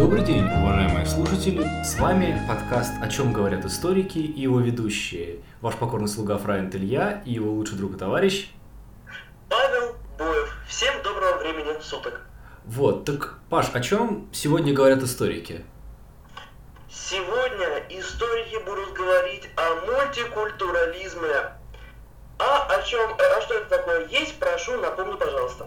Добрый день, уважаемые слушатели! С вами подкаст «О чем говорят историки» и его ведущие. Ваш покорный слуга Фрайант Илья и его лучший друг и товарищ Павел Боев. Всем доброго времени суток. Вот, так, Паш, о чем сегодня говорят историки? Сегодня историки будут говорить о мультикультурализме. А что это такое есть, прошу, напомни, пожалуйста.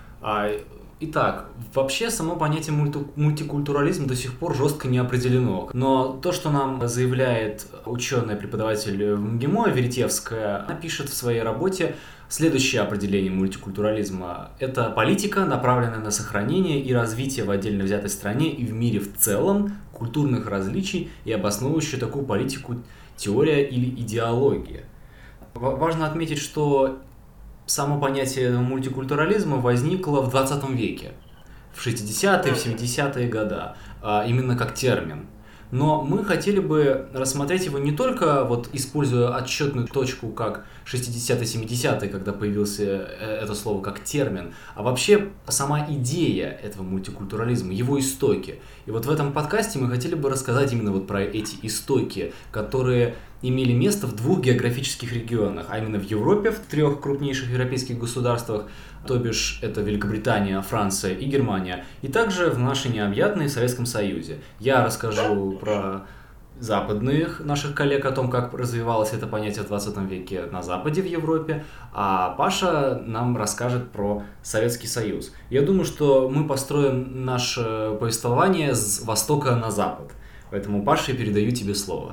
Итак, вообще само понятие мультикультурализм до сих пор жестко не определено. Но то, что нам заявляет ученый-преподаватель в МГИМО Веретьевская, она пишет в своей работе следующее определение мультикультурализма. Это политика, направленная на сохранение и развитие в отдельно взятой стране и в мире в целом культурных различий и обосновывающая такую политику теория или идеология. Важно отметить, что само понятие мультикультурализма возникло в 20 веке, в 60-е, в 70-е годы, именно как термин. Но мы хотели бы рассмотреть его не только используя отсчетную точку как 60-е, 70-е, когда появился это слово как термин, а вообще сама идея этого мультикультурализма, его истоки. И в этом подкасте мы хотели бы рассказать именно про эти истоки, которые имели место в двух географических регионах, а именно в Европе, в 3 крупнейших европейских государствах, то бишь это Великобритания, Франция и Германия, и также в нашей необъятной Советском Союзе. Я расскажу про западных наших коллег, о том, как развивалось это понятие в 20 веке на Западе в Европе, а Паша нам расскажет про Советский Союз. Я думаю, что мы построим наше повествование с востока на запад. Поэтому, Паша, я передаю тебе слово.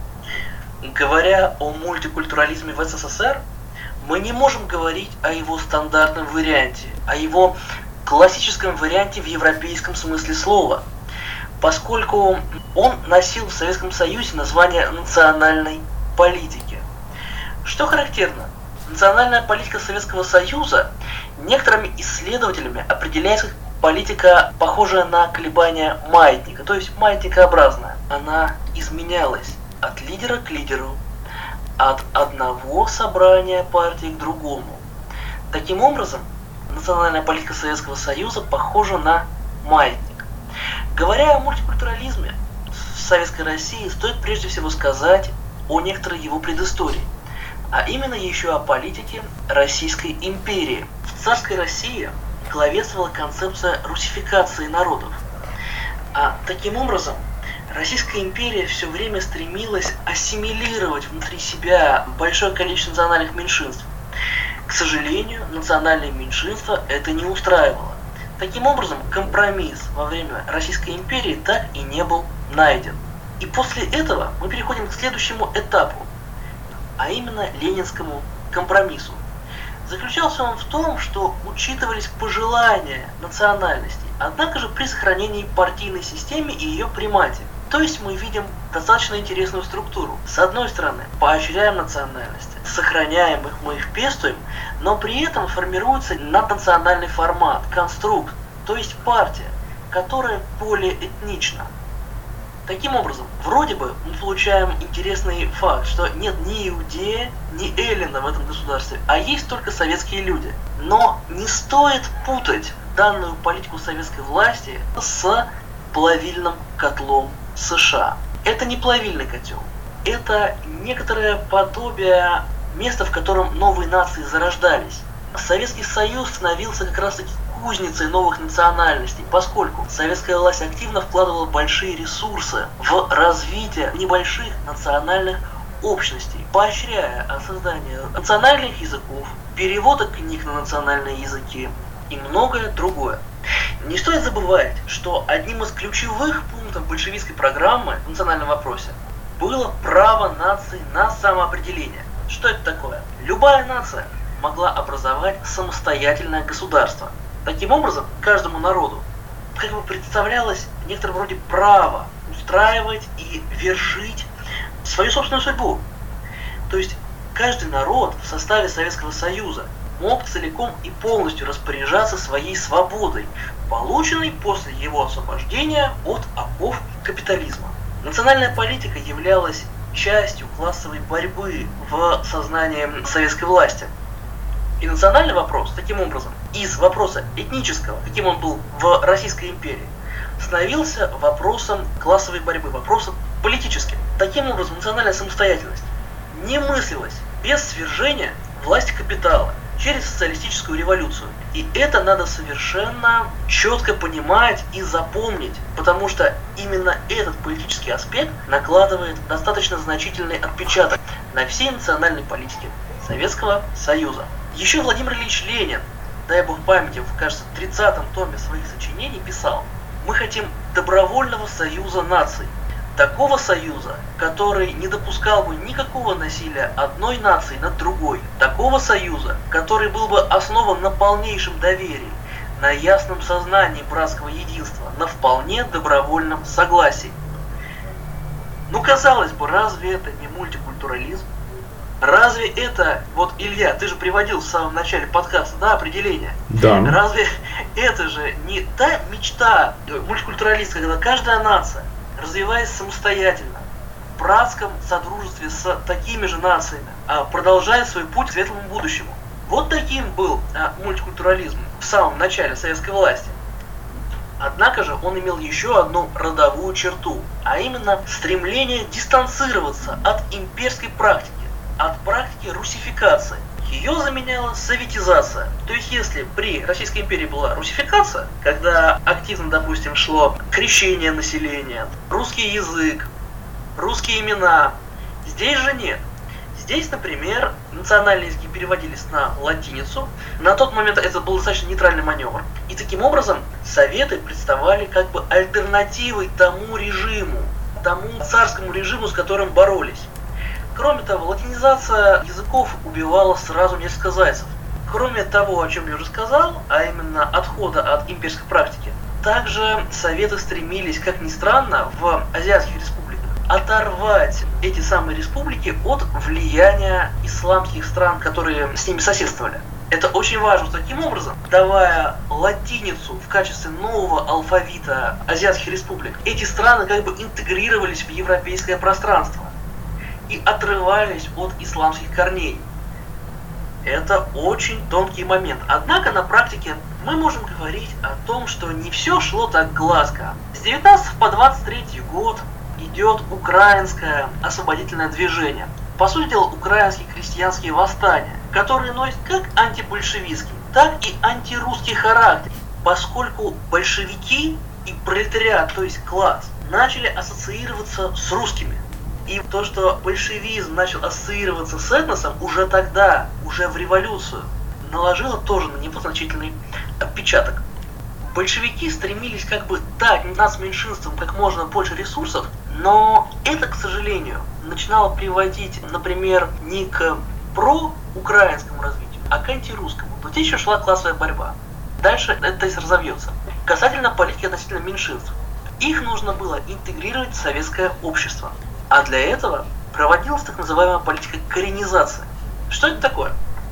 Говоря о мультикультурализме в СССР, мы не можем говорить о его стандартном варианте, о его классическом варианте в европейском смысле слова, поскольку он носил в Советском Союзе название национальной политики. Что характерно, национальная политика Советского Союза некоторыми исследователями определяется как политика, похожая на колебания маятника, то есть маятникообразная. Она изменялась от лидера к лидеру, от одного собрания партии к другому. Таким образом, национальная политика Советского Союза похожа на маятник. Говоря о мультикультурализме в Советской России, стоит прежде всего сказать о некоторой его предыстории, а именно еще о политике Российской империи. В царской России главенствовала концепция русификации народов. Таким образом, Российская империя все время стремилась ассимилировать внутри себя большое количество национальных меньшинств. К сожалению, национальные меньшинства это не устраивало. Таким образом, компромисс во время Российской империи так и не был найден. И после этого мы переходим к следующему этапу, а именно Ленинскому компромиссу. Заключался он в том, что учитывались пожелания национальностей, однако же при сохранении партийной системы и ее примате. То есть мы видим достаточно интересную структуру. С одной стороны, поощряем национальности, сохраняем их, мы их пестуем, но при этом формируется наднациональный формат, конструкт, то есть партия, которая полиэтнична. Таким образом, вроде бы мы получаем интересный факт, что нет ни иудея, ни эллина в этом государстве, а есть только советские люди. Но не стоит путать данную политику советской власти с плавильным котлом США. Это не плавильный котел. Это некоторое подобие места, в котором новые нации зарождались. Советский Союз становился как раз таки кузницей новых национальностей, поскольку советская власть активно вкладывала большие ресурсы в развитие небольших национальных общностей, поощряя создание национальных языков, перевода книг на национальные языки и многое другое. Не стоит забывать, что одним из ключевых пунктов большевистской программы в национальном вопросе было право нации на самоопределение. Что это такое? Любая нация могла образовать самостоятельное государство. Таким образом, каждому народу представлялось в некотором роде право устраивать и вершить свою собственную судьбу. То есть каждый народ в составе Советского Союза мог целиком и полностью распоряжаться своей свободой, полученной после его освобождения от оков капитализма. Национальная политика являлась частью классовой борьбы в сознании советской власти. И национальный вопрос, таким образом, из вопроса этнического, каким он был в Российской империи, становился вопросом классовой борьбы, вопросом политическим. Таким образом, национальная самостоятельность не мыслилась без свержения власти капитала через социалистическую революцию. И это надо совершенно четко понимать и запомнить, потому что именно этот политический аспект накладывает достаточно значительный отпечаток на всей национальной политике Советского Союза. Еще Владимир Ильич Ленин, дай бог памяти, кажется, в 30-м томе своих сочинений писал: «Мы хотим добровольного союза наций, такого союза, который не допускал бы никакого насилия одной нации над другой, такого союза, который был бы основан на полнейшем доверии, на ясном сознании братского единства, на вполне добровольном согласии». Ну, казалось бы, разве это не мультикультурализм? Разве это, вот, Илья, ты же приводил в самом начале подкаста, да, определение? Да. Разве это же не та мечта мультикультуралиста, когда каждая нация, развиваясь самостоятельно, в братском содружестве с такими же нациями, продолжает свой путь к светлому будущему? Вот таким был мультикультурализм в самом начале советской власти. Однако же он имел еще одну родовую черту, а именно стремление дистанцироваться от имперской практики, от практики русификации. Ее заменяла советизация. То есть если при Российской империи была русификация, когда активно, допустим, шло крещение населения, русский язык, русские имена, здесь же нет. Здесь, например, национальные языки переводились на латиницу. На тот момент это был достаточно нейтральный маневр. И таким образом советы представали как бы альтернативой тому режиму, тому царскому режиму, с которым боролись. Кроме того, латинизация языков убивала сразу несколько зайцев. Кроме того, о чем я уже сказал, а именно отхода от имперской практики, также советы стремились, как ни странно, в азиатских республиках оторвать эти самые республики от влияния исламских стран, которые с ними соседствовали. Это очень важно. Таким образом, давая латиницу в качестве нового алфавита азиатских республик, эти страны как бы интегрировались в европейское пространство и отрывались от исламских корней. Это очень тонкий момент. Однако на практике мы можем говорить о том, что не все шло так гладко. С 19 по 23 год идет украинское освободительное движение. По сути дела, украинские крестьянские восстания, которые носят как антибольшевистский, так и антирусский характер, поскольку большевики и пролетариат, то есть класс, начали ассоциироваться с русскими. И то, что большевизм начал ассоциироваться с этносом уже тогда, уже в революцию, наложило тоже на него значительный отпечаток. Большевики стремились как бы дать нацменьшинствам как можно больше ресурсов, но это, к сожалению, начинало приводить, например, не к проукраинскому развитию, а к антирусскому. Но здесь еще шла классовая борьба. Дальше это и разовьется. Касательно политики относительно меньшинств. Их нужно было интегрировать в советское общество. А для этого проводилась так называемая политика коренизации. Что это такое?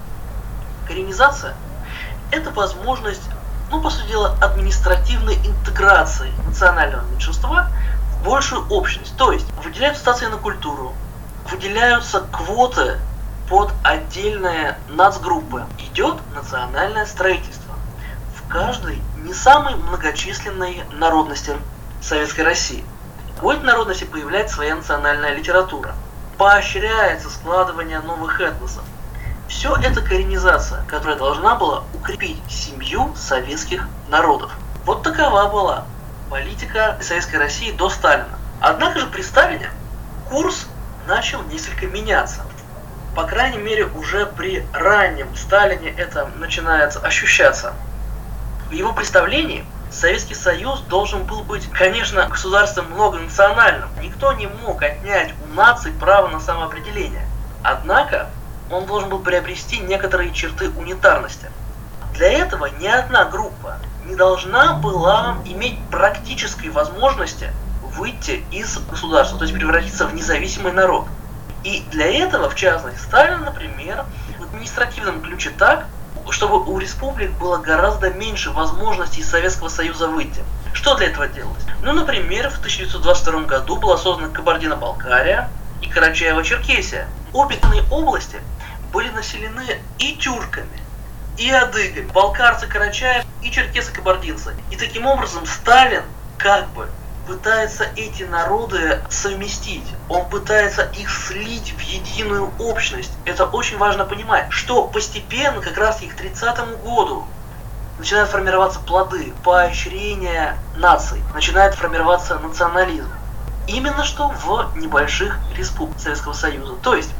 Коренизация – это возможность, по сути дела, административной интеграции национального меньшинства в большую общность. То есть выделяются дотации на культуру, выделяются квоты под отдельные нацгруппы. Идет национальное строительство в каждой не самой многочисленной народности Советской России. У этой народности появляется своя национальная литература. Поощряется складывание новых этносов. Все это коренизация, которая должна была укрепить семью советских народов. Вот такова была политика Советской России до Сталина. Однако же при Сталине курс начал несколько меняться. По крайней мере, уже при раннем Сталине это начинает ощущаться. В его представлении Советский Союз должен был быть, конечно, государством многонациональным. Никто не мог отнять у наций право на самоопределение. Однако он должен был приобрести некоторые черты унитарности. Для этого ни одна группа не должна была иметь практической возможности выйти из государства, то есть превратиться в независимый народ. И для этого, в частности, Сталин, например, в административном ключе так, чтобы у республик было гораздо меньше возможностей из Советского Союза выйти. Что для этого делалось? Например, в 1922 году была создана Кабардино-Балкария и Карачаево-Черкесия. Обе области были населены и тюрками, и адыгами, балкарцы, карачаев и черкесы-кабардинцы. И таким образом Сталин как бы пытается эти народы совместить, он пытается их слить в единую общность. Это очень важно понимать, что постепенно, как раз к 30-му году, начинают формироваться плоды поощрения наций, начинает формироваться национализм. Именно что в небольших республиках Советского Союза. То есть,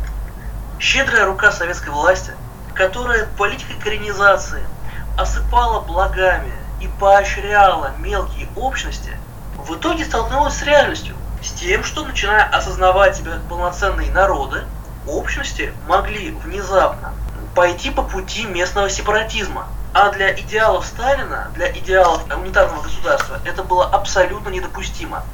щедрая рука советской власти, которая политикой коренизации осыпала благами и поощряла мелкие общности, в итоге столкнулась с реальностью, с тем, что, начиная осознавать себя как полноценные народы, общности могли внезапно пойти по пути местного сепаратизма. А для идеалов Сталина, для идеалов унитарного государства, это было абсолютно недопустимо.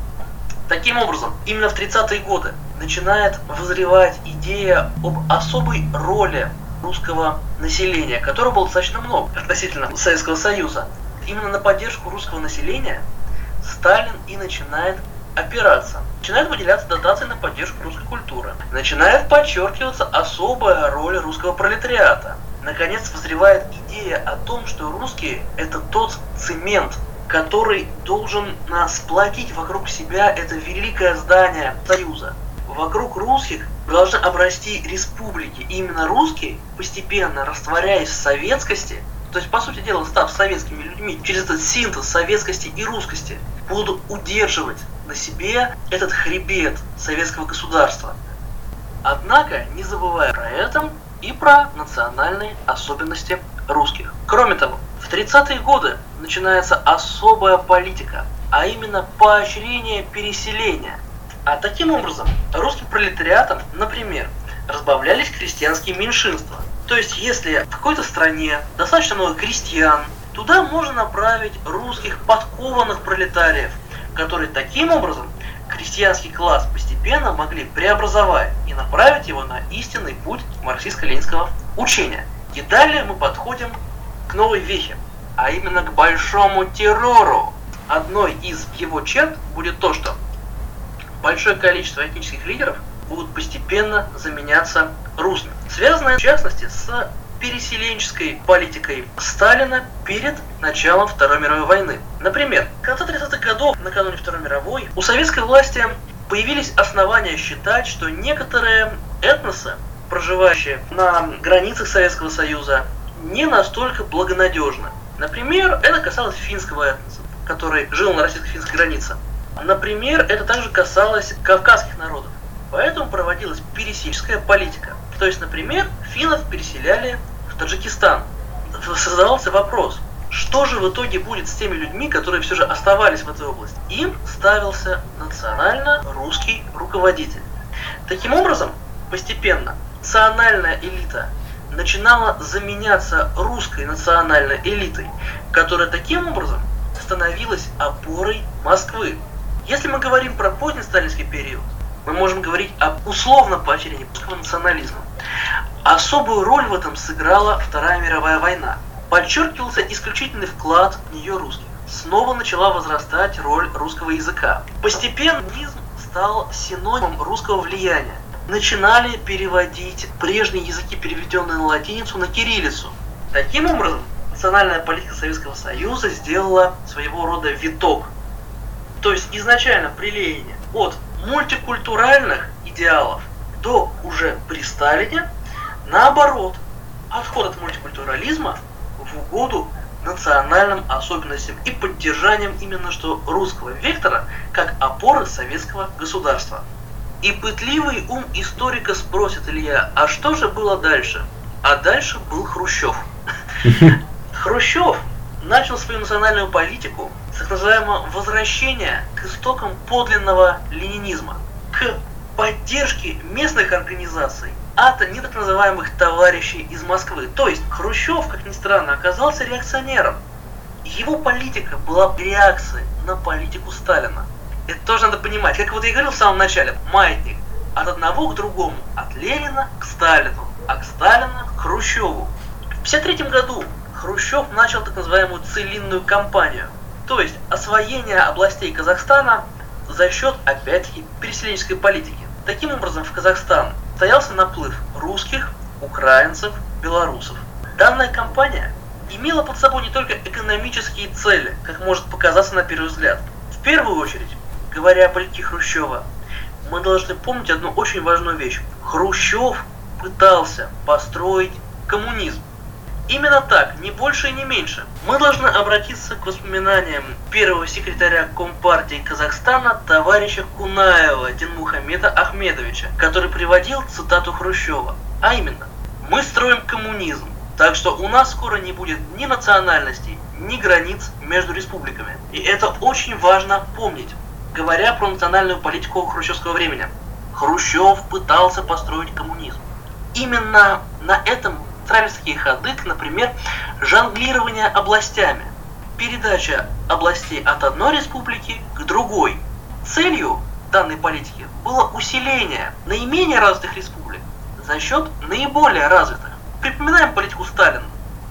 Таким образом, именно в 30-е годы начинает вызревать идея об особой роли русского населения, которого было достаточно много относительно Советского Союза. Именно на поддержку русского населения Сталин и начинает опираться. Начинает выделяться дотации на поддержку русской культуры. Начинает подчеркиваться особая роль русского пролетариата. Наконец вызревает идея о том, что русские – это тот цемент, который должен сплотить вокруг себя это великое здание Союза. Вокруг русских должны обрасти республики. И именно русские, постепенно растворяясь в советскости, то есть, по сути дела, став советскими людьми, через этот синтез советскости и русскости, будут удерживать на себе этот хребет советского государства. Однако, не забывая про это и про национальные особенности русских. Кроме того, в 30-е годы начинается особая политика, а именно поощрение переселения. А таким образом, русским пролетариатом, например, разбавлялись крестьянские меньшинства. То есть, если в какой-то стране достаточно много крестьян, туда можно направить русских подкованных пролетариев, которые таким образом крестьянский класс постепенно могли преобразовать и направить его на истинный путь марксистско-ленинского учения. И далее мы подходим к новой вехе, а именно к большому террору. Одной из его черт будет то, что большое количество этнических лидеров будут постепенно заменяться русскими. Связанное, в частности, с переселенческой политикой Сталина перед началом Второй мировой войны. Например, в конце 30-х годов, накануне Второй мировой, у советской власти появились основания считать, что некоторые этносы, проживающие на границах Советского Союза, не настолько благонадежны. Например, это касалось финского этноса, который жил на российско-финской границе. Например, это также касалось кавказских народов. Поэтому проводилась переселенческая политика. То есть, например, финнов переселяли в Таджикистан. Создавался вопрос, что же в итоге будет с теми людьми, которые все же оставались в этой области. Им ставился национально русский руководитель. Таким образом, постепенно национальная элита начинала заменяться русской национальной элитой, которая таким образом становилась опорой Москвы. Если мы говорим про поздний сталинский период, мы можем говорить об условном поощрении русского национализма. Особую роль в этом сыграла Вторая мировая война. Подчеркивался исключительный вклад в нее русских. Снова начала возрастать роль русского языка. Постепенно низм стал синонимом русского влияния. Начинали переводить прежние языки, переведенные на латиницу, на кириллицу. Таким образом, национальная политика Советского Союза сделала своего рода виток. То есть изначально при Ленине от мультикультуральных идеалов до уже при Сталине, наоборот, отход от мультикультурализма в угоду национальным особенностям и поддержанием именно что русского вектора как опоры советского государства. И пытливый ум историка спросит, Илья, а что же было дальше? А дальше был Хрущев. Хрущев начал свою национальную политику с так называемого возвращения к истокам подлинного ленинизма, к поддержке местных организаций от не так называемых товарищей из Москвы. То есть Хрущев, как ни странно, оказался реакционером. Его политика была реакцией на политику Сталина. Это тоже надо понимать. Как вот я говорил в самом начале, маятник от одного к другому, от Ленина к Сталину, а к Сталину к Хрущеву. В 1953 году Хрущев начал так называемую целинную кампанию, то есть освоение областей Казахстана за счет, опять-таки, переселенческой политики. Таким образом, в Казахстан состоялся наплыв русских, украинцев, белорусов. Данная кампания имела под собой не только экономические цели, как может показаться на первый взгляд. В первую очередь, говоря о политике Хрущева, мы должны помнить одну очень важную вещь. Хрущев пытался построить коммунизм. Именно так, ни больше и не меньше. Мы должны обратиться к воспоминаниям первого секретаря Компартии Казахстана товарища Кунаева Динмухамеда Ахмедовича, который приводил цитату Хрущева. А именно: «Мы строим коммунизм, так что у нас скоро не будет ни национальностей, ни границ между республиками». И это очень важно помнить, говоря про национальную политику хрущевского времени. Хрущев пытался построить коммунизм. Именно на этом строились такие ходы, например, жонглирование областями, передача областей от одной республики к другой. Целью данной политики было усиление наименее развитых республик за счет наиболее развитых. Припоминаем политику Сталина.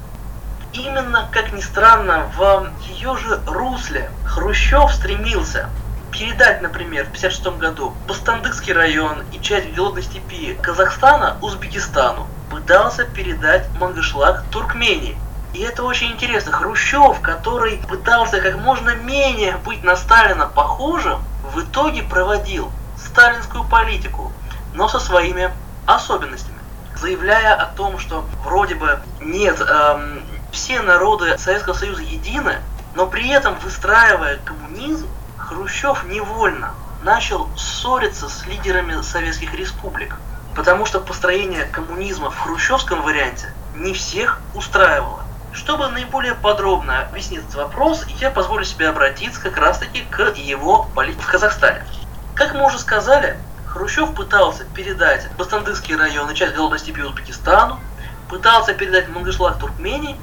Именно, как ни странно, в ее же русле Хрущев стремился передать, например, в 1956 году Бастандыкский район и часть голодной степи Казахстана Узбекистану, пытался передать Мангышлак Туркмении. И это очень интересно. Хрущев, который пытался как можно менее быть на Сталина похожим, в итоге проводил сталинскую политику, но со своими особенностями, заявляя о том, что вроде бы нет, все народы Советского Союза едины, но при этом, выстраивая коммунизм, Хрущев невольно начал ссориться с лидерами советских республик, потому что построение коммунизма в хрущевском варианте не всех устраивало. Чтобы наиболее подробно объяснить этот вопрос, я позволю себе обратиться как раз таки к его политике в Казахстане. Как мы уже сказали, Хрущев пытался передать Бастандыкский район и часть голодной степи Узбекистану, пытался передать Мангышлак Туркмении.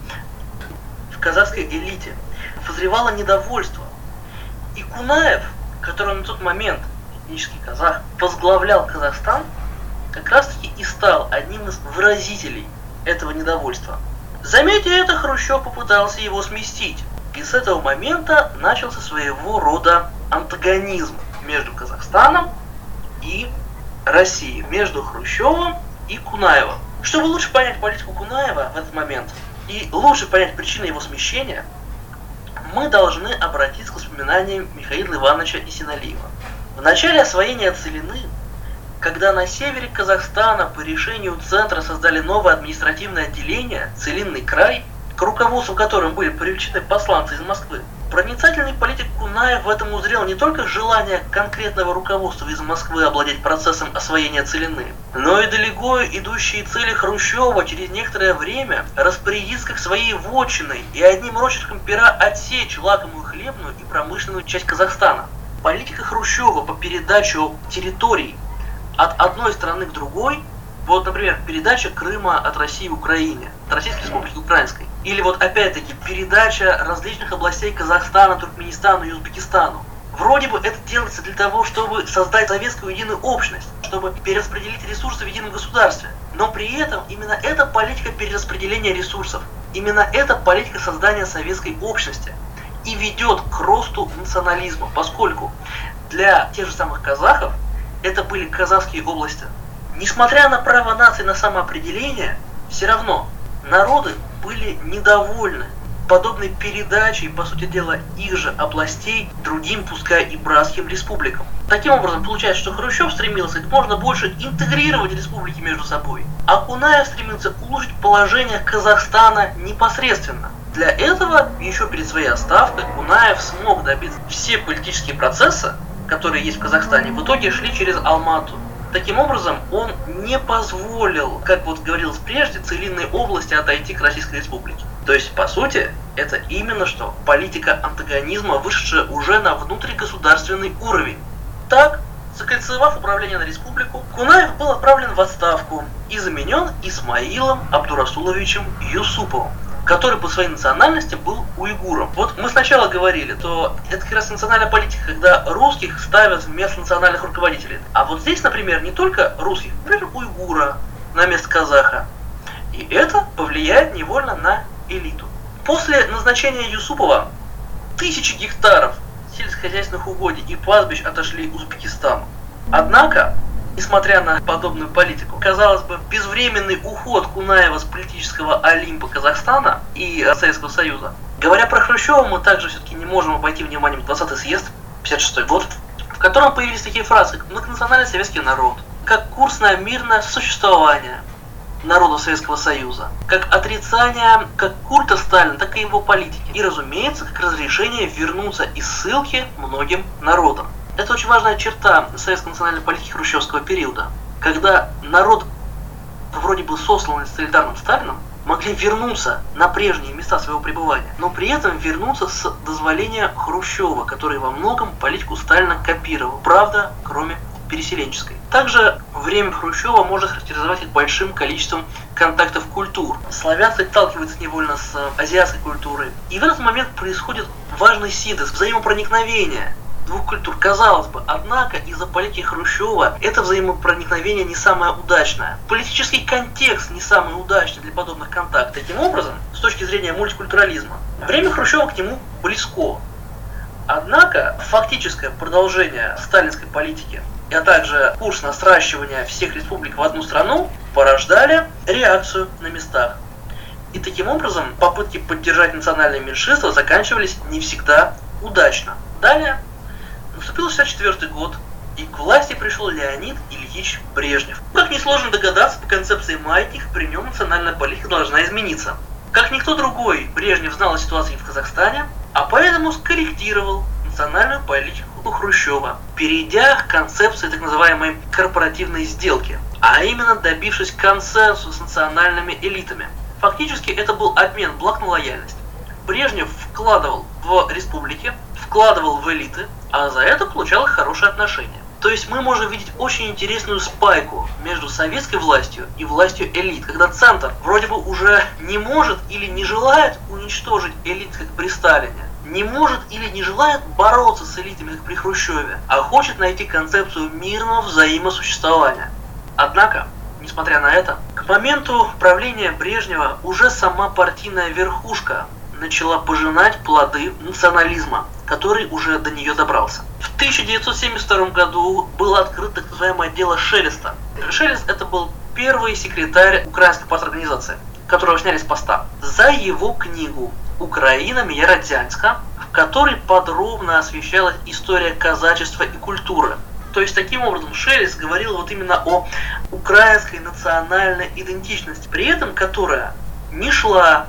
В казахской элите возревало недовольство. И Кунаев, который на тот момент, этнический казах, возглавлял Казахстан, как раз таки и стал одним из выразителей этого недовольства. Заметив это, Хрущев попытался его сместить. И с этого момента начался своего рода антагонизм между Казахстаном и Россией, между Хрущевым и Кунаевым. Чтобы лучше понять политику Кунаева в этот момент и лучше понять причины его смещения, мы должны обратиться к воспоминаниям Михаила Ивановича Исеналиева. В начале освоения Целины, когда на севере Казахстана по решению Центра создали новое административное отделение Целинный край, к руководству которым были привлечены посланцы из Москвы, проницательный политик Кунаев в этом узрел не только желание конкретного руководства из Москвы овладеть процессом освоения Целины, но и далеко идущие цели Хрущева через некоторое время распорядиться как своей вотчиной и одним росчерком пера отсечь лакомую хлебную и промышленную часть Казахстана. Политика Хрущева по передаче территорий от одной страны к другой, вот, например, передача Крыма от России Украине, от Российской Республики Украинской, или вот опять-таки передача различных областей Казахстана, Туркменистану и Узбекистану. Вроде бы это делается для того, чтобы создать советскую единую общность, чтобы перераспределить ресурсы в едином государстве. Но при этом именно эта политика перераспределения ресурсов, именно эта политика создания советской общности и ведет к росту национализма, поскольку для тех же самых казахов это были казахские области. Несмотря на право нации на самоопределение, все равно народы были недовольны подобной передачей, по сути дела, их же областей другим, пускай и братским республикам. Таким образом, получается, что Хрущев стремился как можно больше интегрировать республики между собой, а Кунаев стремился улучшить положение Казахстана непосредственно. Для этого, еще перед своей отставкой, Кунаев смог добиться все политические процессы, которые есть в Казахстане, в итоге шли через Алмату. Таким образом, он не позволил, как вот говорилось прежде, Целинной области отойти к Российской Республике. То есть, по сути, это именно что политика антагонизма, вышедшая уже на внутригосударственный уровень. Так, закольцевав управление на республику, Кунаев был отправлен в отставку и заменен Исмаилом Абдурасуловичем Юсуповым, который по своей национальности был уйгуром. Вот мы сначала говорили, что это как раз национальная политика, когда русских ставят вместо национальных руководителей. А вот здесь, например, не только русских, например, уйгура на место казаха. И это повлияет невольно на элиту. После назначения Юсупова 1000 гектаров сельскохозяйственных угодий и пастбищ отошли Узбекистану. Однако, несмотря на подобную политику, казалось бы, безвременный уход Кунаева с политического Олимпа Казахстана и Советского Союза. Говоря про Хрущева, мы также все-таки не можем обойти вниманием 20-й съезд 1956 год, в котором появились такие фразы, как «многонациональный советский народ», как курс на мирное существование народов Советского Союза, как отрицание как культа Сталина, так и его политики. И, разумеется, как разрешение вернуться из ссылки многим народам. Это очень важная черта советской национальной политики хрущевского периода, когда народ, вроде бы сосланный солидарным Сталином, могли вернуться на прежние места своего пребывания, но при этом вернуться с дозволения Хрущева, который во многом политику Сталина копировал, правда, кроме переселенческой. Также время Хрущева можно характеризовать как большим количеством контактов культур. Славянство сталкивается невольно с азиатской культурой. И в этот момент происходит важный синтез, взаимопроникновение двух культур. Казалось бы, однако из-за политики Хрущева это взаимопроникновение не самое удачное. Политический контекст не самый удачный для подобных контактов. Таким образом, с точки зрения мультикультурализма, время Хрущева к нему близко. Однако фактическое продолжение сталинской политики, а также курс на сращивание всех республик в одну страну порождали реакцию на местах. И таким образом попытки поддержать национальные меньшинства заканчивались не всегда удачно. Далее наступил 1964 год, и к власти пришел Леонид Ильич Брежнев. Как несложно догадаться, по концепции маятника при нем национальная политика должна измениться. Как никто другой, Брежнев знал о ситуации в Казахстане, а поэтому скорректировал национальную политику Хрущева, перейдя к концепции так называемой корпоративной сделки, а именно добившись консенсуса с национальными элитами. Фактически это был обмен благ на лояльность. Брежнев вкладывал в республики, вкладывал в элиты, а за это получал их хорошие отношения. То есть мы можем видеть очень интересную спайку между советской властью и властью элит, когда центр вроде бы уже не может или не желает уничтожить элит, как при Сталине, не может или не желает бороться с элитами, как при Хрущеве, а хочет найти концепцию мирного взаимосуществования. Однако, несмотря на это, к моменту правления Брежнева уже сама партийная верхушка начала пожинать плоды национализма, который уже до нее добрался. В 1972 году было открыто так называемое дело Шелеста. Шелест это был первый секретарь Украинской парторганизации, которого сняли с поста, за его книгу «Украина меня Родзянска», в которой подробно освещалась история казачества и культуры. То есть, таким образом, Шелест говорил вот именно о украинской национальной идентичности, при этом которая не шла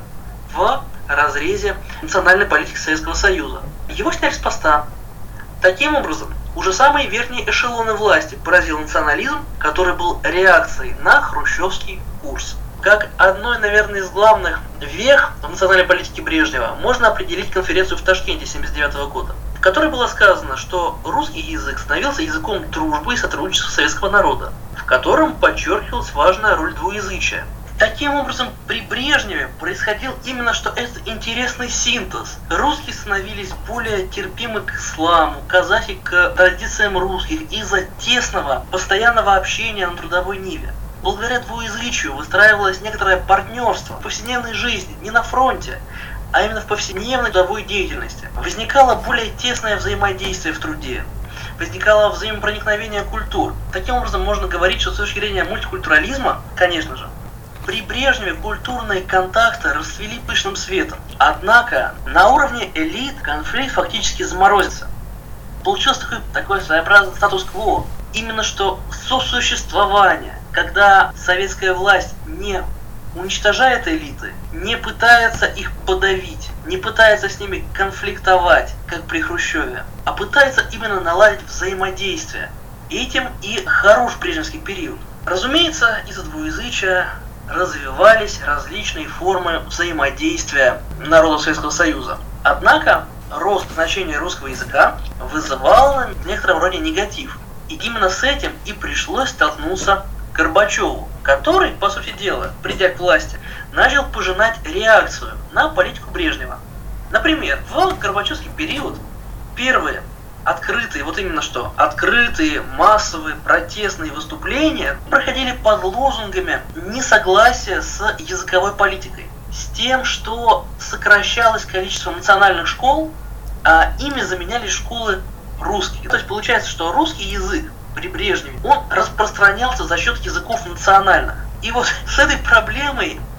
в разрезе национальной политики Советского Союза. Его сняли с поста. Таким образом, уже самые верхние эшелоны власти поразил национализм, который был реакцией на хрущевский курс. Как одной, наверное, из главных вех в национальной политике Брежнева можно определить конференцию в Ташкенте 1979 года, в которой было сказано, что русский язык становился языком дружбы и сотрудничества советского народа, в котором подчеркивалась важная роль двуязычия. Таким образом, при Брежневе происходил именно что этот интересный синтез. Русские становились более терпимы к исламу, казахи к традициям русских из-за тесного, постоянного общения на трудовой ниве. Благодаря двуязычию выстраивалось некоторое партнерство в повседневной жизни, не на фронте, а именно в повседневной трудовой деятельности. Возникало более тесное взаимодействие в труде. Возникало взаимопроникновение культур. Таким образом, можно говорить, что с точки зрения мультикультурализма, конечно же, при Брежневе культурные контакты расцвели пышным светом. Однако на уровне элит конфликт фактически заморозился. Получился такой своеобразный статус-кво. Именно что сосуществование, когда советская власть не уничтожает элиты, не пытается их подавить, не пытается с ними конфликтовать, как при Хрущеве, а пытается именно наладить взаимодействие. Этим и хорош брежневский период. Разумеется, из-за двуязычия развивались различные формы взаимодействия народов Советского Союза. Однако рост значения русского языка вызывал в некотором роде негатив. И именно с этим и пришлось столкнуться Горбачеву, который, по сути дела, придя к власти, начал пожинать реакцию на политику Брежнева. Например, в горбачевский период первые открытые, вот именно что, открытые, массовые, протестные выступления проходили под лозунгами несогласия с языковой политикой, с тем, что сокращалось количество национальных школ, а ими заменялись школы русские. То есть получается, что русский язык при Брежневе, он распространялся за счет языков национальных. И вот с этой проблемой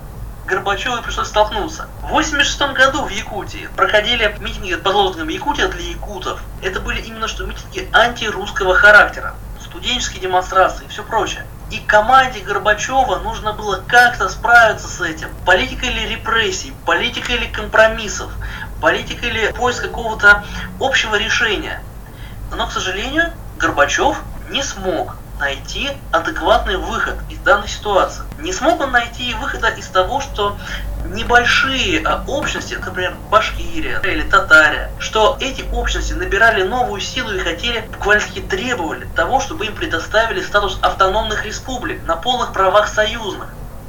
Горбачеву пришлось столкнуться. В 1986 году в Якутии проходили митинги под лозунгом «Якутия для якутов». Это были именно что митинги антирусского характера, студенческие демонстрации и все прочее. И команде Горбачева нужно было как-то справиться с этим. Политика или репрессий, политика или компромиссов, политика или поиск какого-то общего решения. Но, к сожалению, Горбачев не смог найти адекватный выход из данной ситуации. Не смог он найти выхода из того, что небольшие общности, например, Башкирия или Татария, что эти общности набирали новую силу и хотели, буквально-таки требовали того, чтобы им предоставили статус автономных республик на полных правах союзных.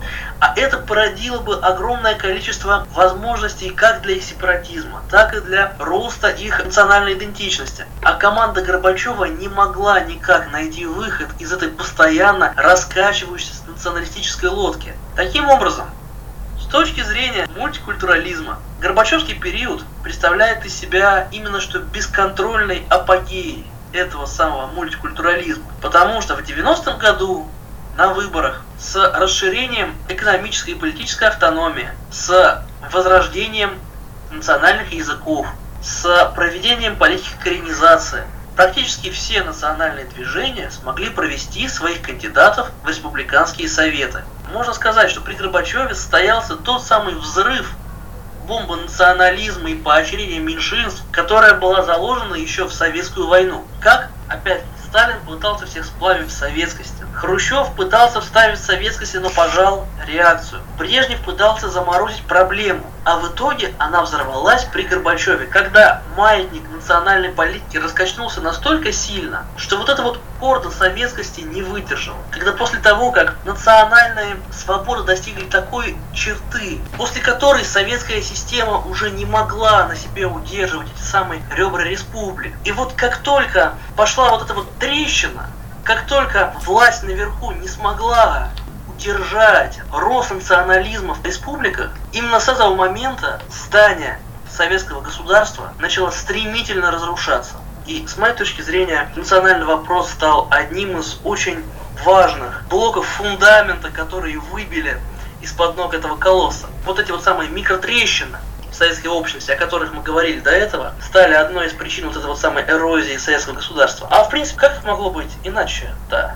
А это породило бы огромное количество возможностей как для их сепаратизма, так и для роста их национальной идентичности. А команда Горбачева не могла никак найти выход из этой постоянно раскачивающейся националистической лодки. Таким образом, с точки зрения мультикультурализма, Горбачевский период представляет из себя именно что бесконтрольный апогей этого самого мультикультурализма. Потому что в 90-м году на выборах с расширением экономической и политической автономии, с возрождением национальных языков, с проведением политики коренизации, практически все национальные движения смогли провести своих кандидатов в республиканские советы. Можно сказать, что при Горбачеве состоялся тот самый взрыв бомбы национализма и поощрения меньшинств, которая была заложена еще в советскую войну. Как, опять, Сталин пытался всех сплавить в советскости. Хрущев пытался вставить в советскости, но пожал реакцию. Брежнев пытался заморозить проблему, а в итоге она взорвалась при Горбачеве, когда маятник национальной политики раскачнулся настолько сильно, что вот эта вот корда советскости не выдержала. Когда после того, как национальные свободы достигли такой черты, после которой советская система уже не могла на себе удерживать эти самые ребра республик, и вот как только пошла вот эта вот трещина, как только власть наверху не смогла удержать рост национализма в республиках, именно с этого момента здание советского государства начало стремительно разрушаться. И с моей точки зрения, национальный вопрос стал одним из очень важных блоков фундамента, которые выбили из-под ног этого колосса. Вот эти вот самые микротрещины в советской общности, о которых мы говорили до этого, стали одной из причин вот этой вот самой эрозии советского государства. А в принципе, как это могло быть иначе? Да.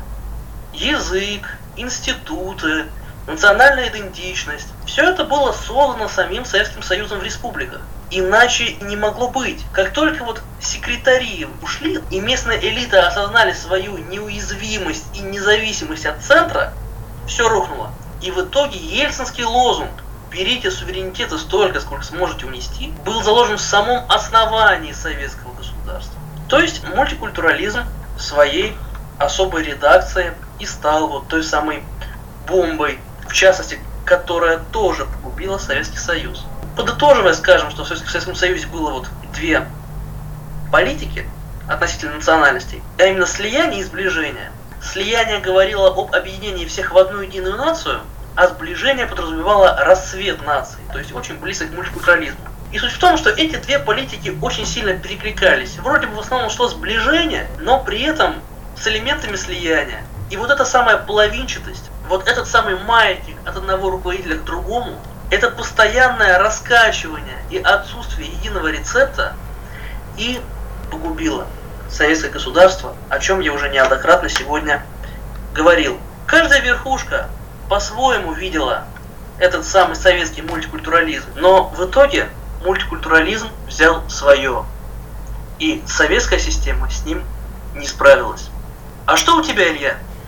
Язык, институты, национальная идентичность, все это было создано самим Советским Союзом в республиках. Иначе не могло быть. Как только вот секретари ушли, и местная элита осознали свою неуязвимость и независимость от центра, все рухнуло. И в итоге ельцинский лозунг «берите суверенитета столько, сколько сможете унести», был заложен в самом основании советского государства. То есть мультикультурализм в своей особой редакции и стал вот той самой бомбой, в частности, которая тоже погубила Советский Союз. Подытоживая, скажем, что в Советском Союзе было вот две политики относительно национальностей, а именно слияние и сближение. Слияние говорило об объединении всех в одну единую нацию, а сближение подразумевало расцвет нации, то есть очень близко к мультикультурализму. И суть в том, что эти две политики очень сильно перекликались. Вроде бы в основном шло сближение, но при этом с элементами слияния. И вот эта самая половинчатость, вот этот самый маятник от одного руководителя к другому, это постоянное раскачивание и отсутствие единого рецепта и погубило советское государство, о чем я уже неоднократно сегодня говорил. Каждая верхушка по-своему видела этот самый советский мультикультурализм, но в итоге мультикультурализм взял свое, и советская система с ним не справилась. А что у тебя, Илья?